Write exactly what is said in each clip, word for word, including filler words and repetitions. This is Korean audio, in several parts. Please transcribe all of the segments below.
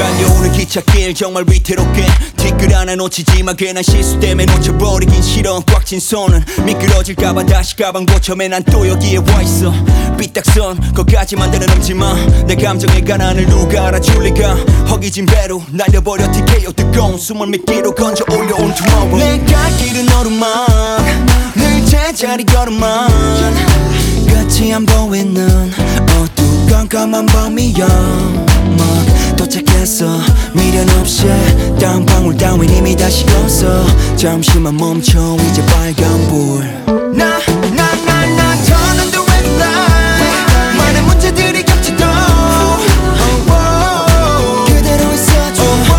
달려오는 기찻길 정말 위태롭게 뒤끝 하나 놓치지만 괜한 실수 때문에 놓쳐버리긴 싫어. 꽉 쥔 손은 미끄러질까봐 다시 가방 고쳐매 난 또 여기에 와있어. 삐딱선 거기까지 만드는 음지마 내 감정의 가난을 누가 알아줄리가. 허기진 배로 날려버려 티케어 뜨거운 숨을 미끼로 건져 올려온 tomorrow. 내 갈 길은 오르막 늘 제자리 걸음만 끝이 안 보이는 어두운 까만 밤이야. 막 도착했어 미련 없이 땀 방울 따윈 이미 다시 없어. 잠시만 멈춰 이제 빨간불. 나 나 나 나 turn on the red light. 많은 문제들이 겹쳐도 그대로 있어줘.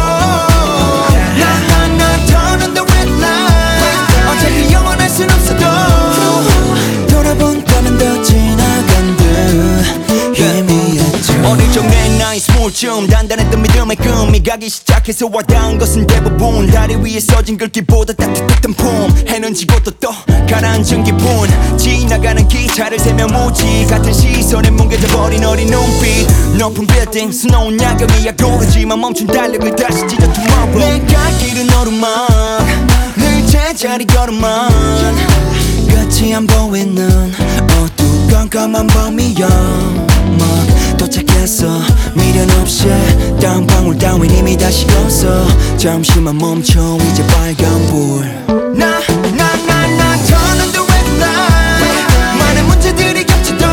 나 나 나 turn on the red light. 어차피 영원할 순 없어도 돌아본 까면 더 지나간 듯 희미했죠. 어릴 적 내 나이 스물쯤 단단했던 믿음의 금이 가기 시작해서 와닿은 것은 대부분 다리 위에 써진 글귀보다 따뜻했던 품. 해는 지고 또 또 가라앉은 기분. 지나가는 기차를 세며 무지 같은 시선에 뭉개져버린 어린 눈빛. 높은 빌딩 스노운 야경이야 고르지만 멈춘 달력을 다시 찢어 tomorrow. 내 갈 길은 오르막 늘 제자리 걸음만 끝이 안 보이는 어두운 까만 밤이야. 막 도착했어 미련 없이 땀 방울 따윈 이미 다시 없어. 잠시만 멈춰 이제 빨간불. 나 나 나 나 turn on the red light. 많은 문제들이 겹쳐도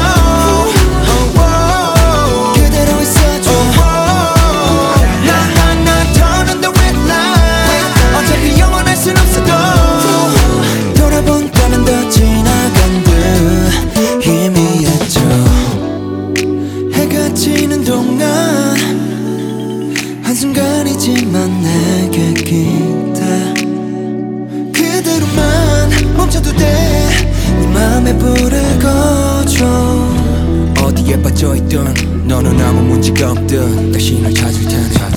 그대로 있어줘. 나 나 나 turn on the red light. 어차피 영원할 순 없어도 돌아본 까면 더 지나간 듯 희미했죠. 해가 지는 동안 한순간이지만 내게 기대. 그대로만 멈춰도 돼. 네 맘에 불을 꺼줘. 어디에 빠져있든 너는 아무 문제가 없든 다시 널 찾을 테니.